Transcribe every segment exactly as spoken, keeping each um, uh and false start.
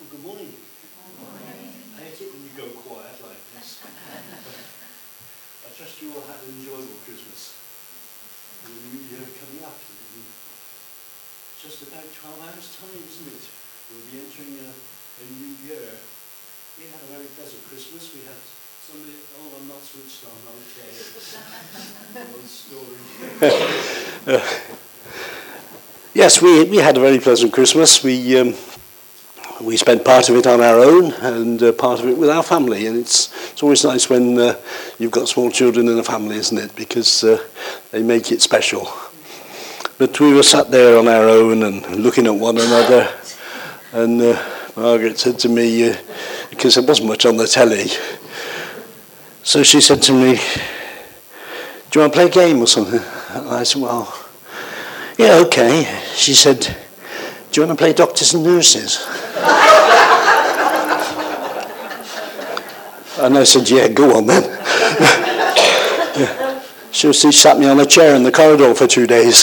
Good morning. Good morning. I hate it when you go quiet like this. I trust you all had an enjoyable Christmas. And the new year coming up. In just about twelve hours time, isn't it? We'll be entering a, a new year. We had a very pleasant Christmas. We had somebody, oh, I'm not switched on, okay. One story. uh, yes, we, we had a very pleasant Christmas. We um, we spent part of it on our own and uh, part of it with our family. And it's, it's always nice when uh, you've got small children in a family, isn't it? Because uh, they make it special. But we were sat there on our own and looking at one another. And uh, Margaret said to me, uh, because there wasn't much on the telly, so she said to me, do you want to play a game or something? And I said, well, yeah, okay. She said, do you want to play doctors and nurses? And I said, yeah, go on then. Yeah. So she sat me on a chair in the corridor for two days.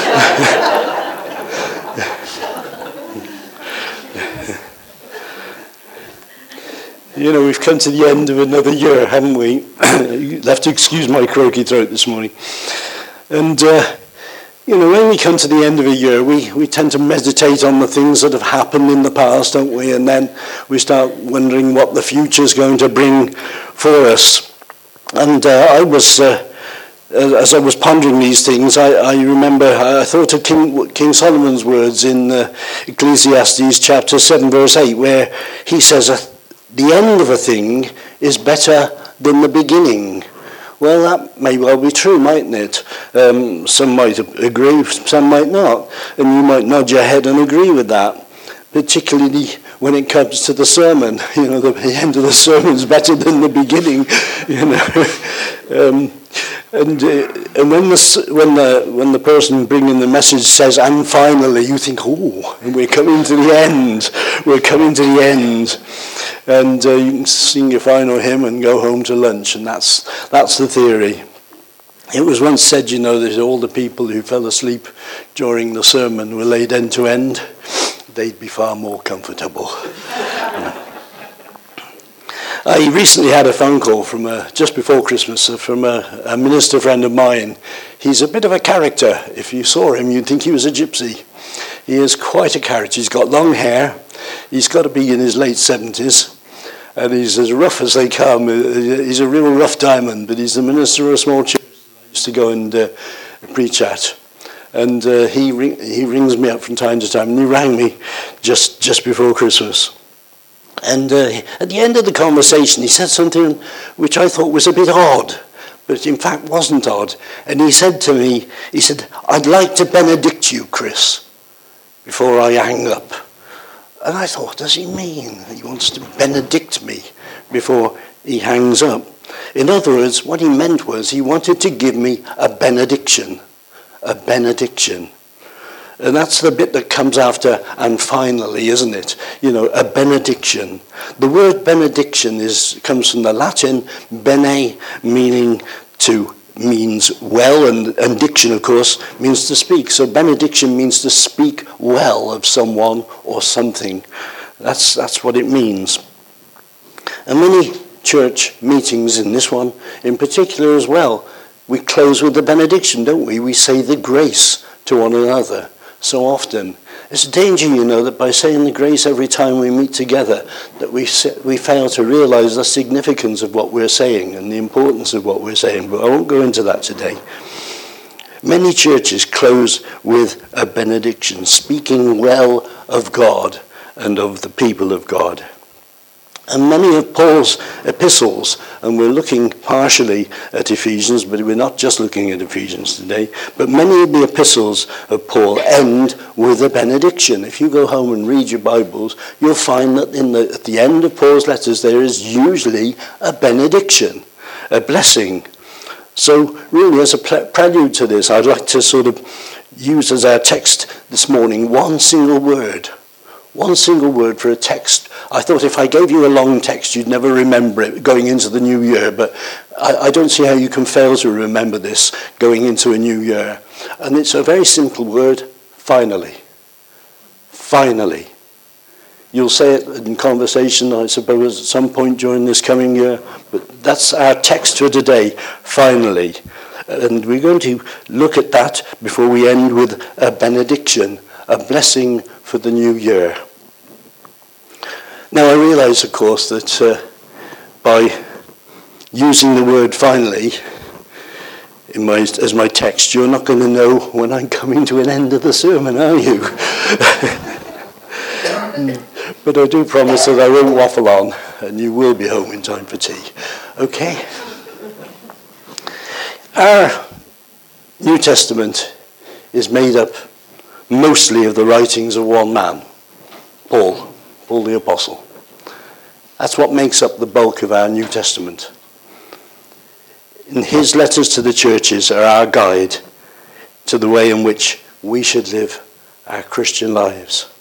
You know, we've come to the end of another year, haven't we? You'll have to excuse my croaky throat this morning. And, uh, you know, when we come to the end of a year, we, we tend to meditate on the things that have happened in the past, don't we? And then we start wondering what the future's going to bring for us. And uh, I was, uh, as I was pondering these things, I, I remember, I thought of King, King Solomon's words in uh, Ecclesiastes chapter seven, verse eight, where he says, the end of a thing is better than the beginning. Well, that may well be true, mightn't it? Um, some might agree, some might not. And you might nod your head and agree with that. Particularly when it comes to the sermon. You know, the end of the sermon is better than the beginning. You know. um, and uh, and when the, when, the, when the person bringing the message says, and finally, you think, oh, we're coming to the end. We're coming to the end. And uh, you can sing your final hymn and go home to lunch, and that's that's the theory. It was once said, you know, that all the people who fell asleep during the sermon were laid end to end. They'd be far more comfortable. I recently had a phone call from a, just before Christmas from a, a minister friend of mine. He's a bit of a character. If you saw him, you'd think he was a gypsy. He is quite a character. He's got long hair. He's got to be in his late seventies. And he's as rough as they come. He's a real rough diamond, but he's the minister of a small church that I used to go and uh, preach at. And uh, he ring, he rings me up from time to time, and he rang me just, just before Christmas. And uh, at the end of the conversation, he said something which I thought was a bit odd, but in fact wasn't odd. And he said to me, he said, I'd like to benedict you, Chris, before I hang up. And I thought, what does he mean? He wants to benedict me before he hangs up. In other words, what he meant was he wanted to give me a benediction. A benediction. And that's the bit that comes after and finally, isn't it? You know, a benediction. The word benediction is comes from the Latin bene, meaning to means well, and, and diction, of course, means to speak. So benediction means to speak well of someone or something. That's that's what it means. And many church meetings, in this one in particular as well, we close with the benediction, don't we? We say the grace to one another so often. It's a danger, you know, that by saying the grace every time we meet together, that we we fail to realize the significance of what we're saying and the importance of what we're saying. But I won't go into that today. Many churches close with a benediction, speaking well of God and of the people of God. And many of Paul's epistles, and we're looking partially at Ephesians, but we're not just looking at Ephesians today, but many of the epistles of Paul end with a benediction. If you go home and read your Bibles, you'll find that in the, at the end of Paul's letters there is usually a benediction, a blessing. So really, as a prelude to this, I'd like to sort of use as our text this morning one single word. One single word for a text. I thought if I gave you a long text, you'd never remember it going into the new year, but I, I don't see how you can fail to remember this going into a new year. And it's a very simple word, finally. Finally. You'll say it in conversation, I suppose, at some point during this coming year. But that's our text for today, finally. And we're going to look at that before we end with a benediction, a blessing for the new year. Now, I realize, of course, that uh, by using the word finally in my, as my text, you're not going to know when I'm coming to an end of the sermon, are you? But I do promise that I won't waffle on, and you will be home in time for tea. Okay? Our New Testament is made up mostly of the writings of one man, Paul, Paul the Apostle. That's what makes up the bulk of our New Testament. And his letters to the churches are our guide to the way in which we should live our Christian lives.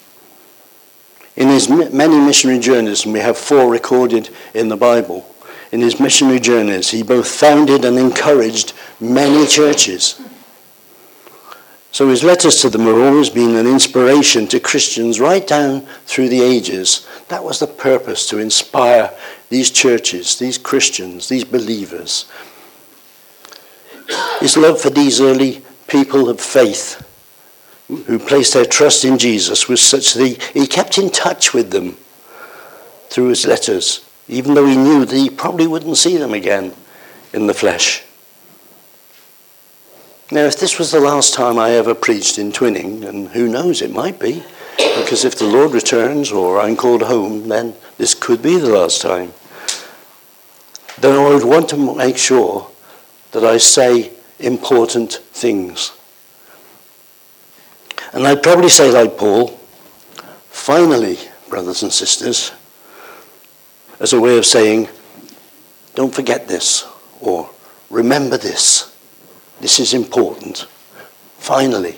In his many missionary journeys, and we have four recorded in the Bible, in his missionary journeys, he both founded and encouraged many churches. So his letters to them have always been an inspiration to Christians right down through the ages. That was the purpose, to inspire these churches, these Christians, these believers. His love for these early people of faith who placed their trust in Jesus was such that he, he kept in touch with them through his letters, even though he knew that he probably wouldn't see them again in the flesh. Now, if this was the last time I ever preached in Twinning, and who knows, it might be, because if the Lord returns or I'm called home, then this could be the last time. Then I would want to make sure that I say important things. And I'd probably say, like Paul, finally, brothers and sisters, as a way of saying, don't forget this, or remember this. This is important. Finally.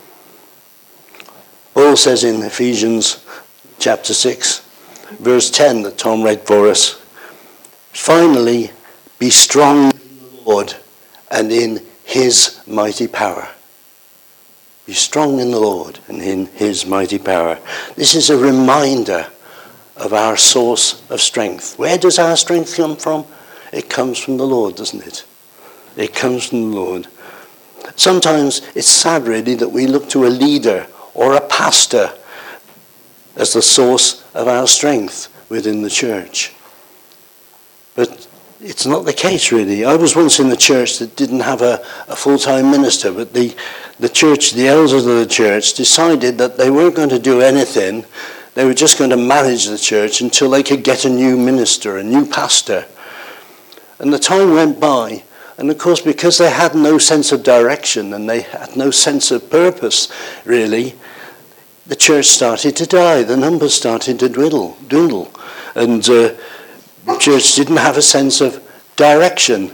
Paul says in Ephesians chapter six, verse ten that Tom read for us, finally, be strong in the Lord and in his mighty power. Be strong in the Lord and in his mighty power. This is a reminder of our source of strength. Where does our strength come from? It comes from the Lord, doesn't it? It comes from the Lord. Sometimes it's sad, really, that we look to a leader or a pastor as the source of our strength within the church. But it's not the case, really. I was once in a church that didn't have a, a full-time minister, but the, the church, the elders of the church, decided that they weren't going to do anything. They were just going to manage the church until they could get a new minister, a new pastor. And the time went by, and of course, because they had no sense of direction and they had no sense of purpose, really, the church started to die. The numbers started to dwindle, dwindle. And uh, the church didn't have a sense of direction.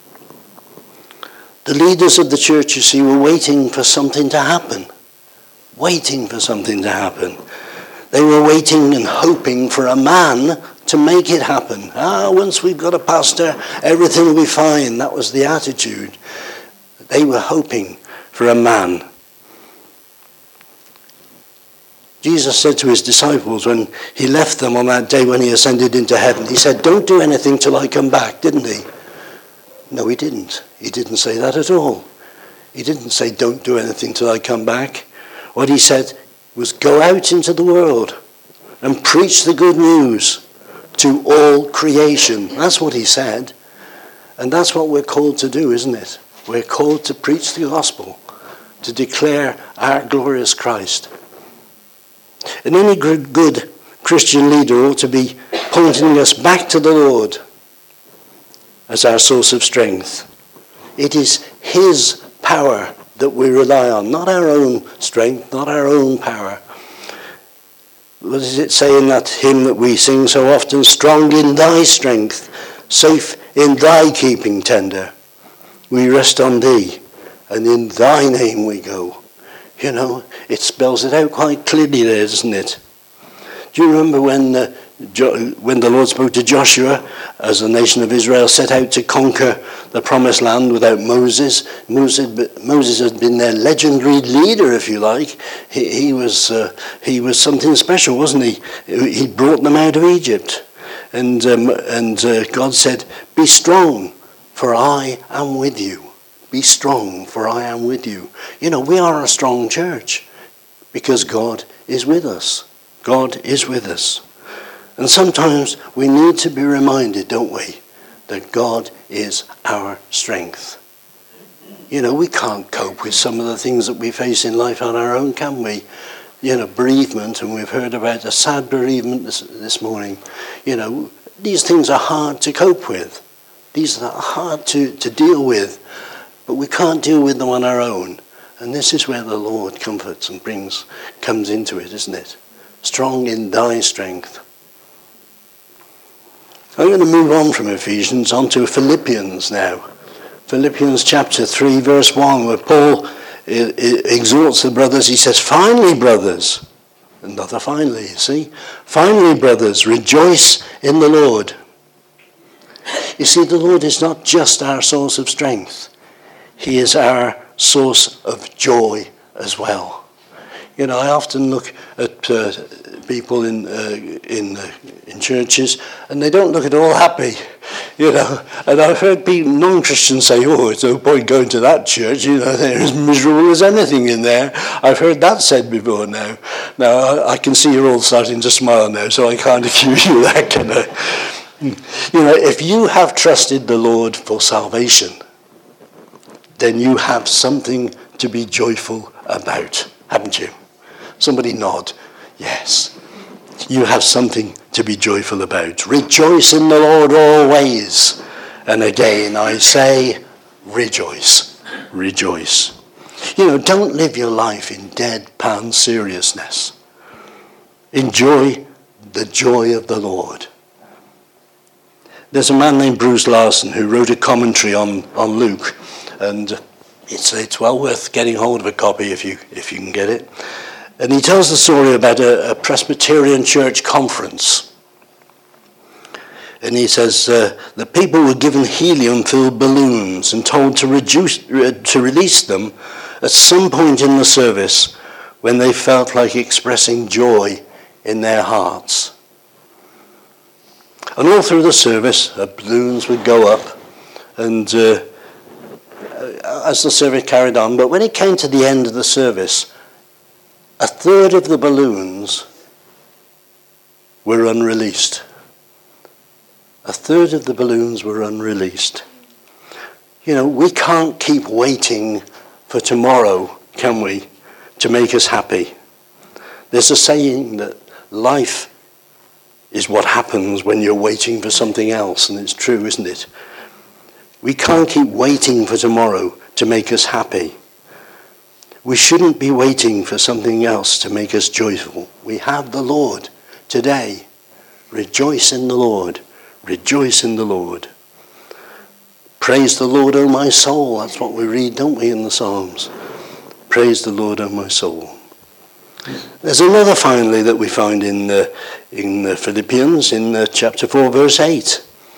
The leaders of the church, you see, were waiting for something to happen. Waiting for something to happen. They were waiting and hoping for a man to make it happen. Ah, once we've got a pastor, everything will be fine. That was the attitude. They were hoping for a man. Jesus said to his disciples when he left them on that day when he ascended into heaven, he said, don't do anything till I come back, didn't he? No, he didn't. He didn't say that at all. He didn't say, don't do anything till I come back. What he said was, go out into the world and preach the good news to all creation. That's what he said. And that's what we're called to do, isn't it? We're called to preach the gospel, to declare our glorious Christ. And any good Christian leader ought to be pointing us back to the Lord as our source of strength. It is his power that we rely on, not our own strength, not our own power. What does it say in that hymn that we sing so often? Strong in thy strength, safe in thy keeping tender. We rest on thee, and in thy name we go. You know, it spells it out quite clearly there, doesn't it? Do you remember when uh, when the Lord spoke to Joshua, as the nation of Israel set out to conquer the promised land without Moses. Moses, Moses had been their legendary leader, if you like. He, he was uh, he was something special, wasn't he? He brought them out of Egypt. And, um, and uh, God said, be strong, for I am with you. Be strong, for I am with you. You know, we are a strong church because God is with us. God is with us. And sometimes we need to be reminded, don't we, that God is our strength. You know, we can't cope with some of the things that we face in life on our own, can we? You know, bereavement, and we've heard about a sad bereavement this, this morning. You know, these things are hard to cope with. These are hard to, to deal with, but we can't deal with them on our own. And this is where the Lord comforts and brings, comes into it, isn't it? Strong in thy strength. I'm going to move on from Ephesians onto Philippians now. Philippians chapter three, verse one, where Paul exhorts the brothers. He says, finally, brothers, another finally, you see, finally, brothers, rejoice in the Lord. You see, the Lord is not just our source of strength. He is our source of joy as well. You know, I often look at uh, people in uh, in uh, in churches, and they don't look at all happy. You know, and I've heard people, non-Christians say, oh, it's no point going to that church, you know, they're as miserable as anything in there. I've heard that said before now. Now, I, I can see you're all starting to smile now, so I can't accuse you of that, can I? You know, if you have trusted the Lord for salvation, then you have something to be joyful about, haven't you? Somebody nod. Yes. You have something to be joyful about. Rejoice in the Lord always. And again, I say, rejoice. Rejoice. You know, don't live your life in deadpan seriousness. Enjoy the joy of the Lord. There's a man named Bruce Larson who wrote a commentary on, on Luke. And it's, it's well worth getting hold of a copy if you, if you can get it. And he tells the story about a, a Presbyterian church conference. And he says, uh, the people were given helium-filled balloons and told to, reduce, uh, to release them at some point in the service when they felt like expressing joy in their hearts. And all through the service, uh, balloons would go up, and uh, as the service carried on. But when it came to the end of the service, a third of the balloons were unreleased. A third of the balloons were unreleased. You know, we can't keep waiting for tomorrow, can we, to make us happy. There's a saying that life is what happens when you're waiting for something else, and it's true, isn't it? We can't keep waiting for tomorrow to make us happy. We shouldn't be waiting for something else to make us joyful. We have the Lord today. Rejoice in the Lord. Rejoice in the Lord. Praise the Lord, O my soul. That's what we read, don't we, in the Psalms? Praise the Lord, O my soul. There's another finally that we find in the, in the Philippians, in the chapter four, verse eight.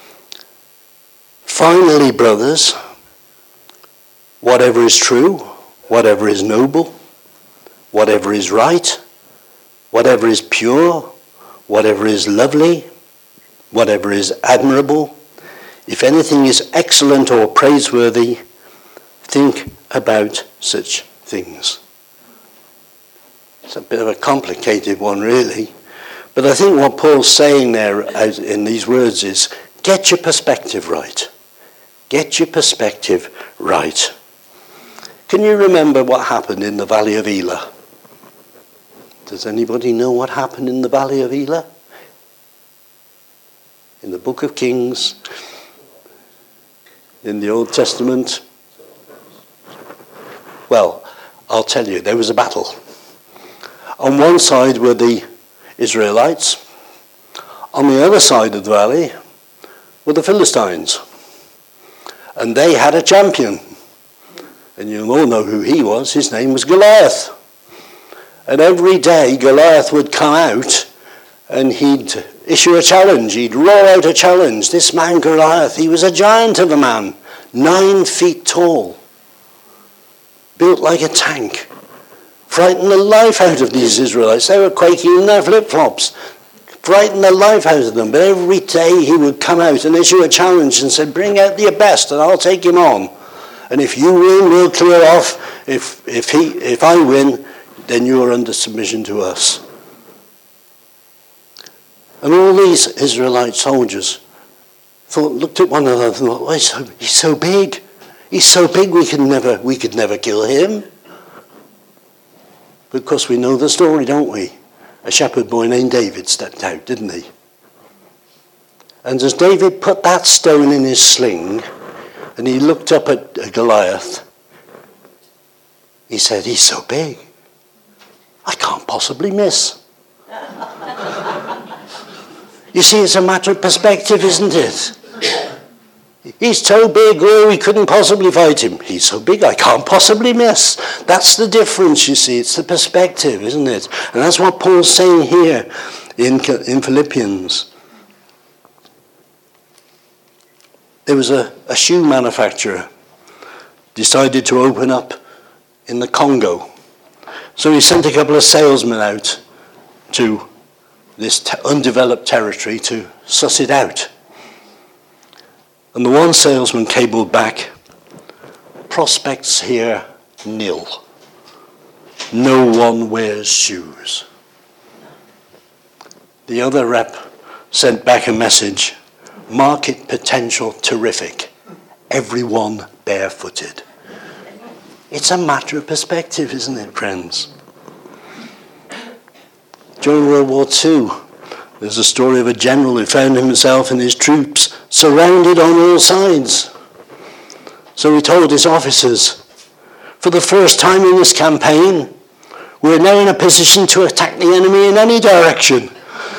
Finally, brothers, whatever is true, whatever is noble, whatever is right, whatever is pure, whatever is lovely, whatever is admirable, if anything is excellent or praiseworthy, think about such things. It's a bit of a complicated one, really. But I think what Paul's saying there in these words is, get your perspective right. Get your perspective right. Can you remember what happened in the Valley of Elah? Does anybody know what happened in the Valley of Elah? In the Book of Kings, in the Old Testament? Well, I'll tell you, there was a battle. On one side were the Israelites. On the other side of the valley were the Philistines. And they had a champion. And you all know who he was. His name was Goliath. And every day Goliath would come out and he'd issue a challenge. He'd roll out a challenge. This man Goliath, he was a giant of a man, nine feet tall, built like a tank. Frightened the life out of these Israelites. They were quaking in their flip-flops. Frightened the life out of them. But every day he would come out and issue a challenge and say, bring out your best and I'll take him on. And if you win, we'll clear off. If, if, he, if I win, then you're under submission to us. And all these Israelite soldiers thought, looked at one another and thought, oh, he's, so, he's so big. He's so big we could never, we could never kill him. But of course we know the story, don't we? A shepherd boy named David stepped out, didn't he? And as David put that stone in his sling and he looked up at Goliath, he said, he's so big, I can't possibly miss. You see, it's a matter of perspective, isn't it? He's so big, oh, we couldn't possibly fight him. He's so big, I can't possibly miss. That's the difference, you see. It's the perspective, isn't it? And that's what Paul's saying here in, in Philippians. There was a, a shoe manufacturer decided to open up in the Congo. So he sent a couple of salesmen out to this te- undeveloped territory to suss it out. And the one salesman cabled back, prospects here nil. No one wears shoes. The other rep sent back a message, market potential terrific, everyone barefooted. It's a matter of perspective, isn't it, friends? During World War Two, there's a story of a general who found himself and his troops surrounded on all sides. So he told his officers, for the first time in this campaign, we're now in a position to attack the enemy in any direction.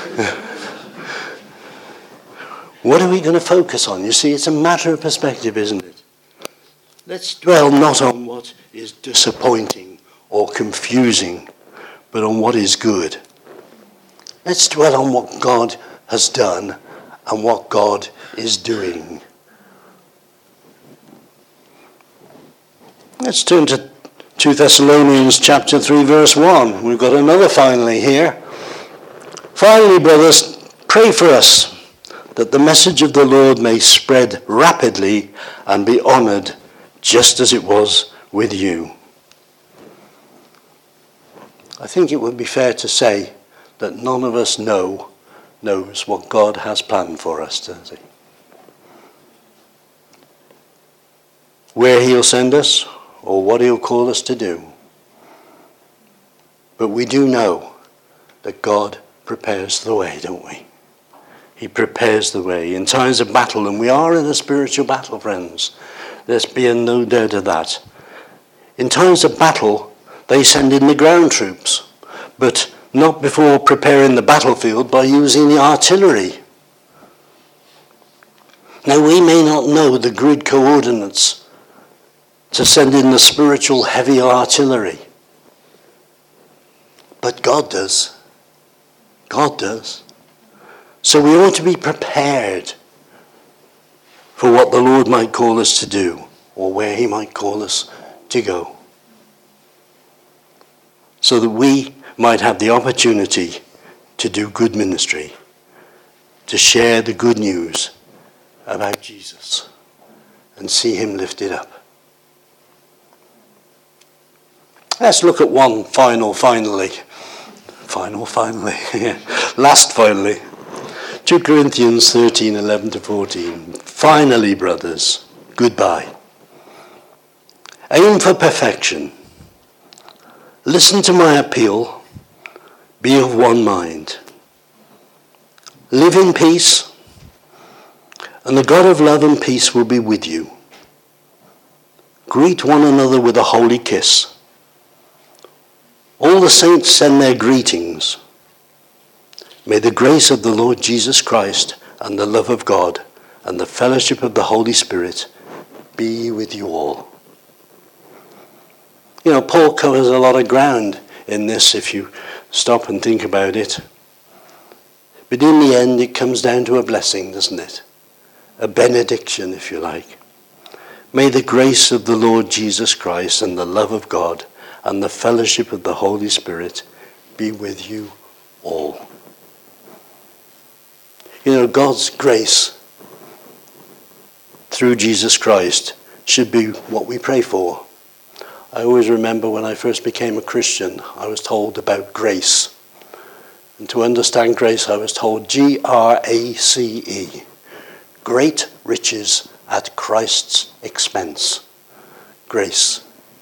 What are we going to focus on? You see, it's a matter of perspective, isn't it? Let's dwell not on what is disappointing or confusing, but on what is good. Let's dwell on what God has done and what God is doing. Let's turn to two Thessalonians chapter three, verse one. We've got another finally here. Finally, brothers, pray for us that the message of the Lord may spread rapidly and be honored just as it was with you. I think it would be fair to say that none of us know knows what God has planned for us, does he? Where he'll send us or what he'll call us to do. But we do know that God prepares the way, don't we? He prepares the way in times of battle, and we are in a spiritual battle, friends. There's been no doubt of that. In times of battle, they send in the ground troops, but not before preparing the battlefield by using the artillery. Now, we may not know the grid coordinates to send in the spiritual heavy artillery, but God does. God does. So we ought to be prepared for what the Lord might call us to do, or where he might call us to go, so that we might have the opportunity to do good ministry, to share the good news about Jesus and see him lifted up. Let's look at one final, finally. Final, finally. Last, finally. Second Corinthians thirteen, eleven to fourteen. Finally, brothers, goodbye. Aim for perfection. Listen to my appeal. Be of one mind. Live in peace, and the God of love and peace will be with you. Greet one another with a holy kiss. All the saints send their greetings. May the grace of the Lord Jesus Christ and the love of God and the fellowship of the Holy Spirit be with you all. You know, Paul covers a lot of ground in this if you stop and think about it. But in the end, it comes down to a blessing, doesn't it? A benediction, if you like. May the grace of the Lord Jesus Christ and the love of God and the fellowship of the Holy Spirit be with you all. You know, God's grace through Jesus Christ should be what we pray for. I always remember when I first became a Christian, I was told about grace. And to understand grace, I was told G R A C E, great riches at Christ's expense. Grace.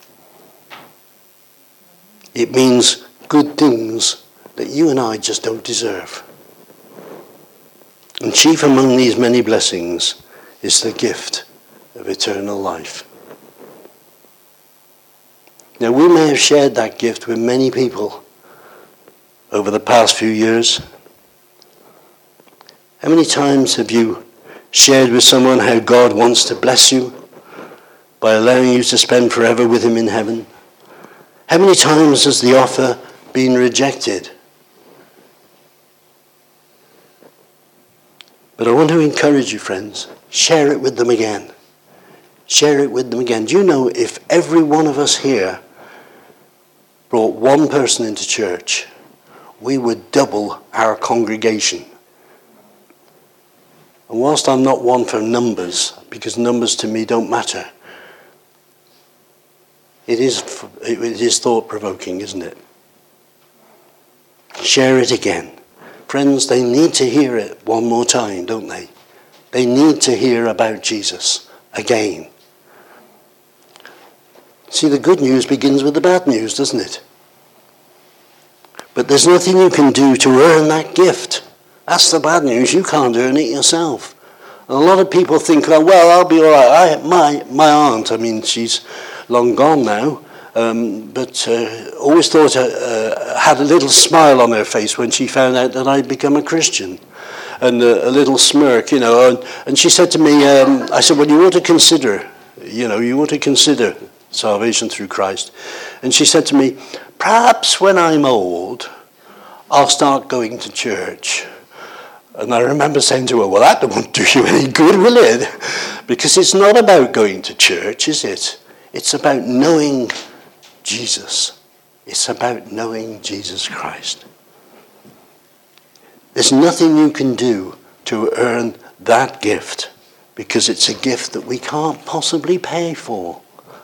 It means good things that you and I just don't deserve. And chief among these many blessings is the gift of eternal life. Now, we may have shared that gift with many people over the past few years. How many times have you shared with someone how God wants to bless you by allowing you to spend forever with him in heaven? How many times has the offer been rejected? But I want to encourage you, friends, share it with them again. Share it with them again. Do you know, if every one of us here brought one person into church, we would double our congregation. And whilst I'm not one for numbers, because numbers to me don't matter, it is, it is thought-provoking, isn't it? Share it again. Friends, they need to hear it one more time, don't they? They need to hear about Jesus again. See, the good news begins with the bad news, doesn't it? But there's nothing you can do to earn that gift. That's the bad news. You can't earn it yourself. And a lot of people think, oh, well, I'll be all right. I, my, my aunt, I mean, she's long gone now, um, but uh, always thought uh, uh, had a little smile on her face when she found out that I'd become a Christian. And uh, a little smirk, you know. And, and she said to me, um, I said, well, you ought to consider, you know, you ought to consider salvation through Christ. And she said to me, perhaps when I'm old, I'll start going to church. And I remember saying to her, well, that won't do you any good, will it? Because it's not about going to church, is it? It's about knowing Jesus. It's about knowing Jesus Christ. There's nothing you can do to earn that gift, because it's a gift that we can't possibly pay for.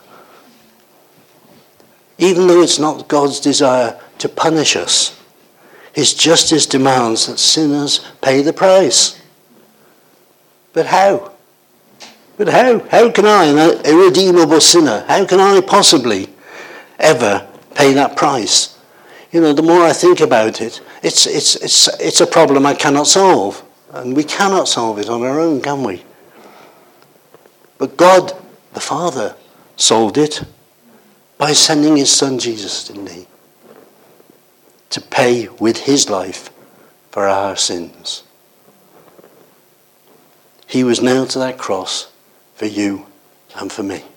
Even though it's not God's desire to punish us, his justice demands that sinners pay the price. But how? But how? How can I, an irredeemable sinner, how can I possibly ever pay that price? You know, the more I think about it, it's, it's, it's, it's a problem I cannot solve. And we cannot solve it on our own, can we? But God, the Father, solved it by sending his son Jesus, didn't he? To pay with his life for our sins. He was nailed to that cross for you and for me.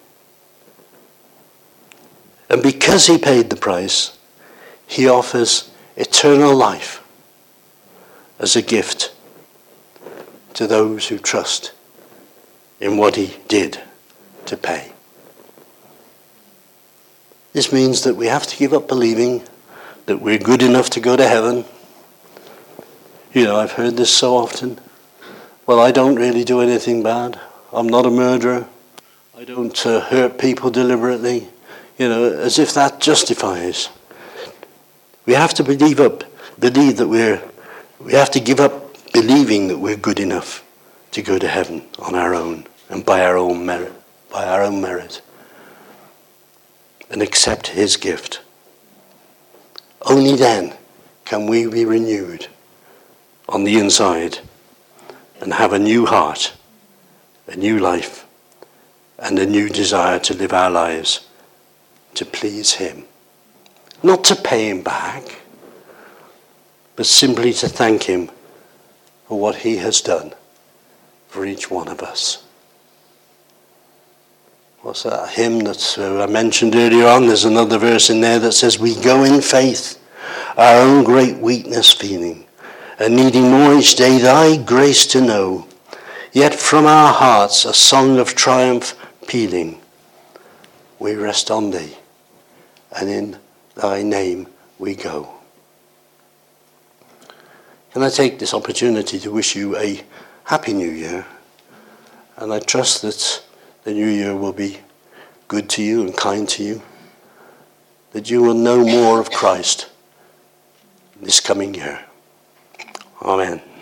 And because he paid the price, he offers eternal life as a gift to those who trust in what he did to pay. This means that we have to give up believing that we're good enough to go to heaven. You know, I've heard this so often. Well, I don't really do anything bad. I'm not a murderer. I don't uh, hurt people deliberately. You know, as if that justifies. We have to believe up, believe that we're, we have to give up believing that we're good enough to go to heaven on our own and by our own merit, by our own merit, and accept his gift. Only then can we be renewed on the inside and have a new heart, a new life, and a new desire to live our lives to please him. Not to pay him back, but simply to thank him for what he has done for each one of us. What's that hymn that uh, I mentioned earlier on? There's another verse in there that says, we go in faith, our own great weakness feeling, and needing more each day thy grace to know. Yet from our hearts a song of triumph pealing. We rest on thee, and in thy name we go. Can I take this opportunity to wish you a happy new year? And I trust that the new year will be good to you and kind to you, that you will know more of Christ this coming year. Amen.